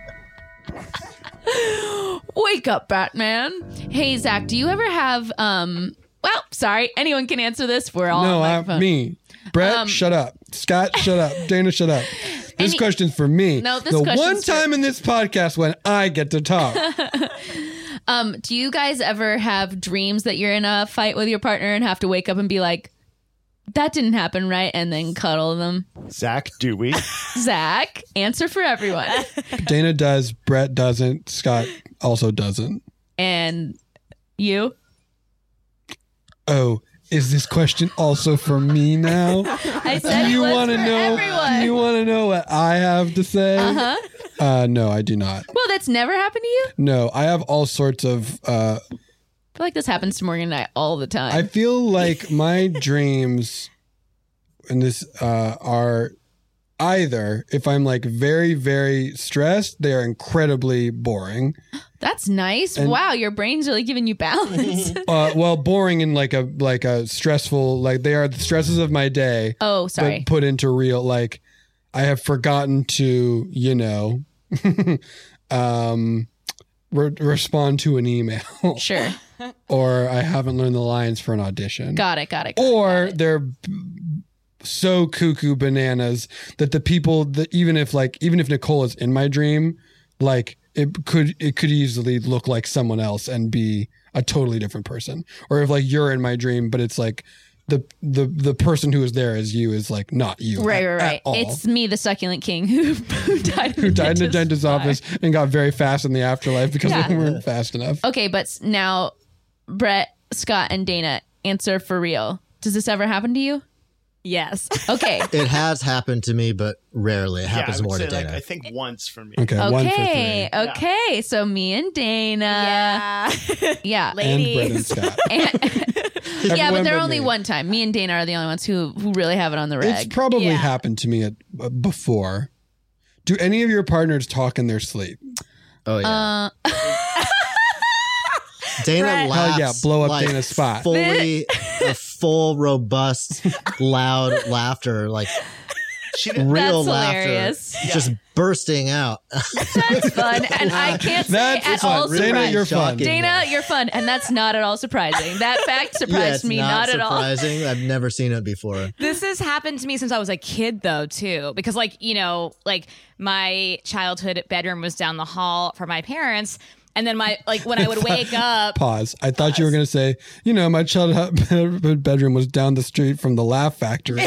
Wake up, Batman. Hey, Zach, do you ever have, um, well, sorry, anyone can answer this. We're all No, on I, microphone. me. Brett, Um, shut up. Scott, shut up. Dana, shut up. This Any- question's for me. No, this the question's one for- time in this podcast when I get to talk. Um, do you guys ever have dreams that you're in a fight with your partner and have to wake up and be like, that didn't happen, right? And then cuddle them? Zach, do we? Zach, answer for everyone. Dana does. Brett doesn't. Scott also doesn't. And you? Oh, is this question also for me now? I said do you it was want to for know? everyone. Do you want to know what I have to say? Uh-huh. Uh, no, I do not. Well, that's never happened to you? No, I have all sorts of. Uh, I feel like this happens to Morgan and I all the time. I feel like my dreams, and this uh, are either if I'm like very very stressed, they are incredibly boring. That's nice. And- wow, your brain's really giving you balance. Uh, well, boring in like a like a stressful like they are the stresses of my day. Oh, sorry. But put into real like I have forgotten to you know um re- respond to an email. Sure. Or I haven't learned the lines for an audition. Got it, got it. Or they're b- so cuckoo bananas that the people that even if like even if Nicole is in my dream, like it could it could easily look like someone else and be a totally different person. Or if like you're in my dream, but it's like the the the person who is there as you is like not you. Right, at- right, at right. all. It's me, the succulent king, who, who died in who the died in the dentist's dentist's office and got very fast in the afterlife because Yeah. we weren't fast enough. Okay, but s- now Brett, Scott, and Dana, answer for real. Does this ever happen to you? Yes. Okay. It has happened to me, but rarely. It Yeah, happens I would more to say, like, Dana. I think once for me. Okay, one for Okay, three. okay. So me and Dana. Yeah. Yeah. And Brett and Scott. yeah, but Everyone they're but only me. one time. Me and Dana are the only ones who who really have it on the reg. It's probably happened to me at, uh, before. Do any of your partners talk in their sleep? Oh Uh, Dana Brett. laughs. Hell yeah, blow up like Dana's spot. Fully, a full, robust, loud laughter, like real That's laughter, hilarious. just bursting out. That's fun, and I can't say That's at fun. all Dana, surprised. you're fun. Dana, you're fun, and that's not at all surprising. That fact yeah, surprised it's me not, not, at all. surprising. I've never seen it before. This has happened to me since I was a kid, though, too. Because, like, you know, like my childhood bedroom was down the hall for my parents. And then my, like, when I would wake up. Pause. I thought you were going to say, you know, my childhood bedroom was down the street from the Laugh Factory.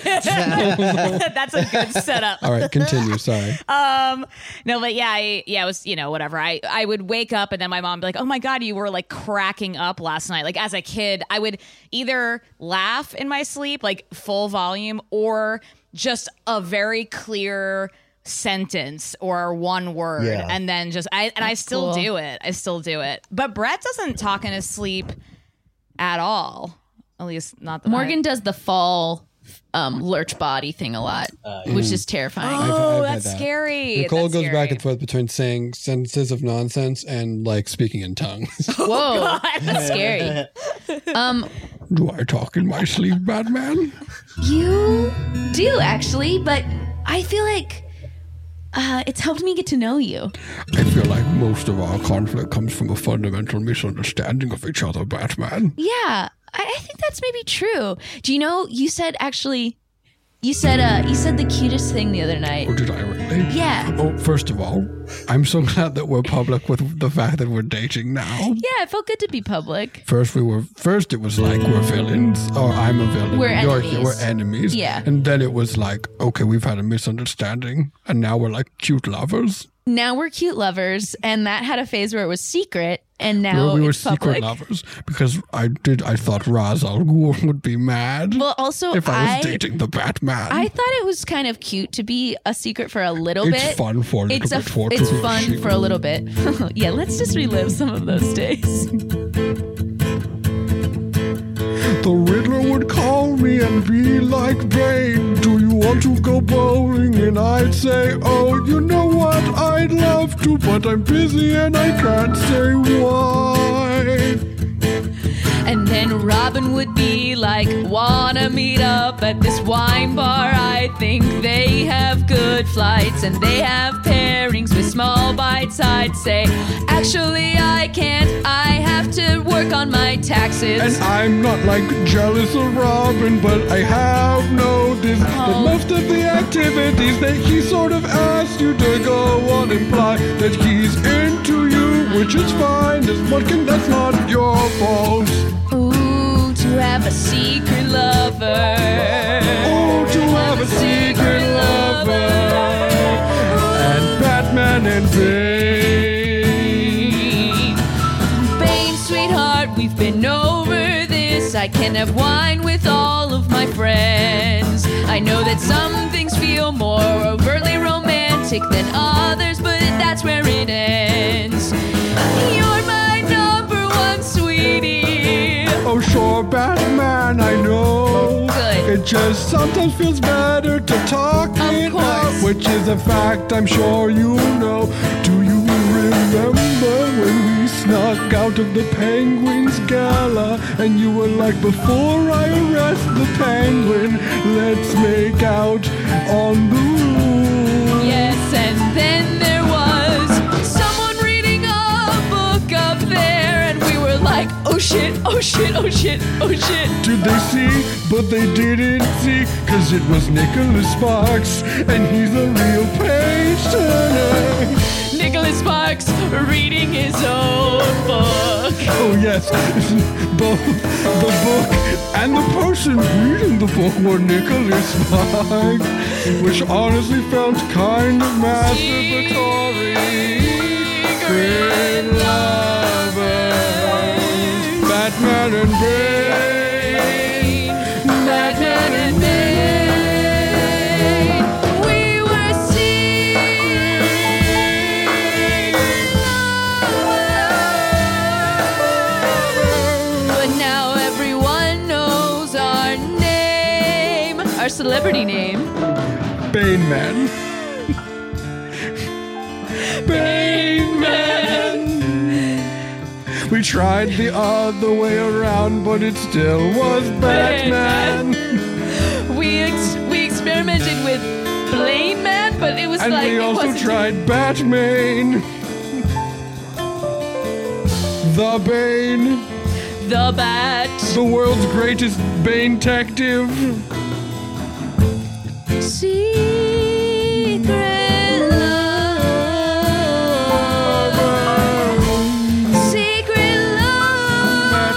That's a good setup. All right, continue. Sorry. Um, no, but yeah, I, yeah, it was, you know, whatever. I, I would wake up and then my mom would be like, oh my God, you were like cracking up last night. Like as a kid, I would either laugh in my sleep, like full volume, or just a very clear sentence or one word. Yeah. And then just, I, and I That's still cool. do it. I still do it. But Brett doesn't talk in his sleep at all. At least not that Morgan does the fall um, lurch body thing a lot, which is terrifying. Oh, I've- I've had that's that. scary. Nicole That's goes scary. back and forth between saying sentences of nonsense and like speaking in tongues. Whoa, that's scary. Um, Do I talk in my sleep, Batman? you do actually, but I feel like uh, it's helped me get to know you. I feel like most of our conflict comes from a fundamental misunderstanding of each other, Batman. Yeah, I, I think that's maybe true. Do you know? You said actually, you said uh, you said the cutest thing the other night. Or did I really? Yeah. Oh, first of all, I'm so glad that we're public with the fact that we're dating now. Yeah, it felt good to be public. First, we were. First, it was like we're villains, or I'm a villain. We're You're enemies. here, we're enemies. Yeah. And then it was like, okay, we've had a misunderstanding, and now we're like cute lovers. Now we're cute lovers, and that had a phase where it was secret, and now Where we were it's secret public. lovers because I did. I thought Ra's al Ghul would be mad. Well, also, if I was I- dating the Batman. I thought it was kind of cute to be a secret for a little It's bit. fun for a little it's bit, for It's two. fun for a little bit. Yeah, let's just relive some of those days. The Riddler would call me and be like, babe, do you want to go bowling? And I'd say, oh, you know what, I'd love to, but I'm busy and I can't say why. And then Rob Robin would be like, wanna meet up at this wine bar. I think they have good flights and they have pairings with small bites. I'd say, actually I can't, I have to work on my taxes. And I'm not like jealous of Robin, but I have noticed that most of the activities that he sort of asked you to go on imply that he's into you, which is fine. That's what can, that's not your fault. Ooh, to have a secret lover. Oh, to have a secret lover. And Batman and Bane. Bane, sweetheart, we've been over this. I can have wine with all of my friends. I know that some things feel more overtly romantic than others, but that's where it ends. You're my number one sweetie. Oh, sure, Batman, I know. Good. It just sometimes feels better to talk it out, which is a fact I'm sure you know. Do you remember when we snuck out of the Penguins Gala and you were like, before I arrest the penguin, let's make out on the roof? Yes, and then there was someone reading a book up there, and we were like, oh shit, oh shit, oh shit, oh shit. Did they see? But they didn't see, cause it was Nicholas Sparks, and he's a real page turner. Nicholas Sparks reading his own book. Oh yes, both the book and the person reading the book were Nicholas Sparks, which honestly felt kind of masturbatory. Secret lovers, Batman and Bane, Batman and Bane. We were secret lovers, but now everyone knows our name, our celebrity name. Bane Man. Bane Man. We tried the other way around, but it still was Batman. We ex- we experimented with Blade Man, but it was and like we it also wasn't- tried Batman. The Bane. The Bat. The world's greatest Bane detective. Secret love. Secret love.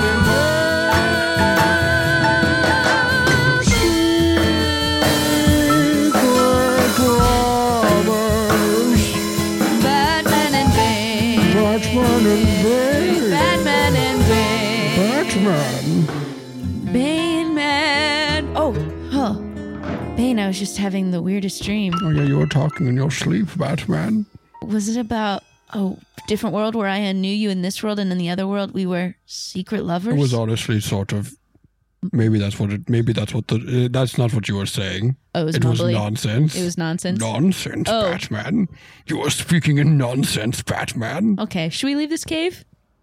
Batman and Bane. Batman and Bane. Batman and Bane. Batman. Bane Man. Oh, huh. Bane, I was just having the weirdest dream. Oh yeah, you were talking in your sleep, Batman. Was it about a different world where I knew you in this world and in the other world we were secret lovers? It was honestly sort of. Maybe that's what it. Maybe that's what the. Uh, that's not what you were saying. Oh, it was, it was mumbly. nonsense. It was nonsense. Nonsense, Oh. Batman. You are speaking in nonsense, Batman. Okay, should we leave this cave?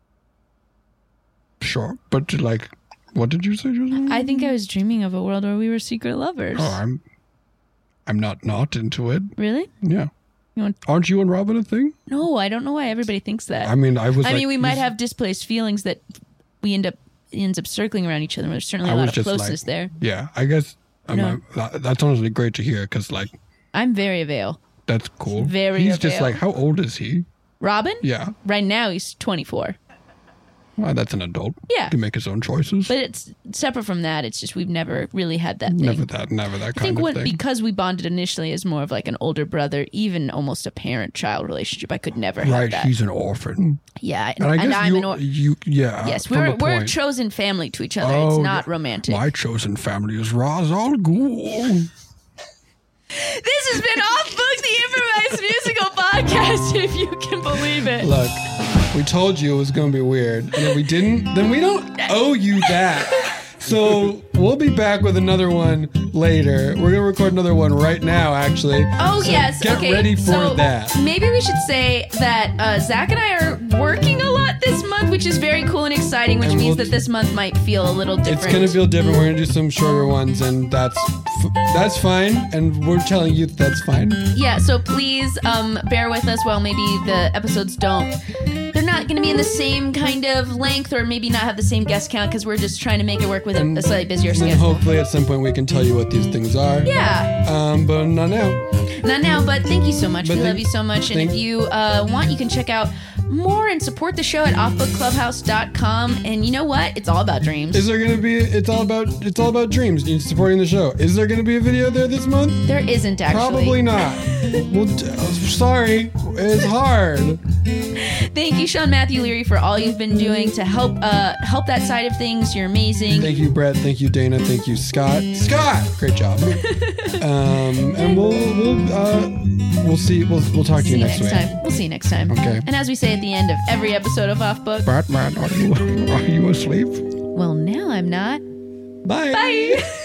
Sure, but like, what did you say just now? I think I was dreaming of a world where we were secret lovers. Oh, I'm. I'm not not into it. Really? Yeah. You want- Aren't you and Robin a thing? No, I don't know why everybody thinks that. I mean, I was. I like, mean, we might he's- have displaced feelings that we end up ends up circling around each other. There's certainly a I lot was of just closeness like, there. Yeah, I guess. I'm No. not- that's honestly great to hear because, like, I'm very avail. that's cool. Very He's just avail. like, how old is he? Robin? Yeah. Right now he's twenty-four. Well, that's an adult. Yeah. He can make his own choices. But it's separate from that. It's just we've never really had that thing. Never that, never that I kind think of what, thing. because we bonded initially as more of like an older brother, even almost a parent-child relationship, I could never have Right, that. he's an orphan. Yeah, and, And I guess I'm you, an or- you, yeah. Yes, from we're a we're a point. chosen family to each other. It's Oh, not yeah. romantic. My chosen family is Ra's al Ghul. This has been Off Book, the improvised musical podcast, if you can believe it. Look, we told you it was going to be weird, and if we didn't, then we don't owe you that. So we'll be back with another one later. We're gonna record another one right now, actually. Oh, So yes. Get okay. ready for so that. Maybe we should say that uh, Zach and I are working a lot this month, which is very cool and exciting, which And means we'll- that this month might feel a little different. It's gonna feel different. We're gonna do some shorter ones, and that's f- that's fine. And we're telling you that that's fine. Yeah, so please um, bear with us while maybe the episodes don't. They're not going to be in the same kind of length, or maybe not have the same guest count, because we're just trying to make it work with a, a slightly busier And then schedule. hopefully at some point we can tell you what these things are. Yeah. Um, but not now. Not now, but thank you so much. But we thank- love you so much. And thank- if you uh, want, you can check out more and support the show at off book clubhouse dot com. And you know what? It's all about dreams. Is there gonna be? It's all about. It's all about dreams. You supporting the show. Is there gonna be a video there this month? There isn't actually. Probably not. Well, d- sorry. It's hard. Thank you, Sean Matthew Leary, for all you've been doing to help uh, help that side of things. You're amazing. Thank you, Brett. Thank you, Dana. Thank you, Scott. Scott, great job. um, and we'll we'll uh, we'll see. We'll we'll talk to See you you next next week. time. We'll see you next time. Okay. And as we say at the end of every episode of Off Book, Batman, are you are you asleep? well, now I'm not. Bye. Bye.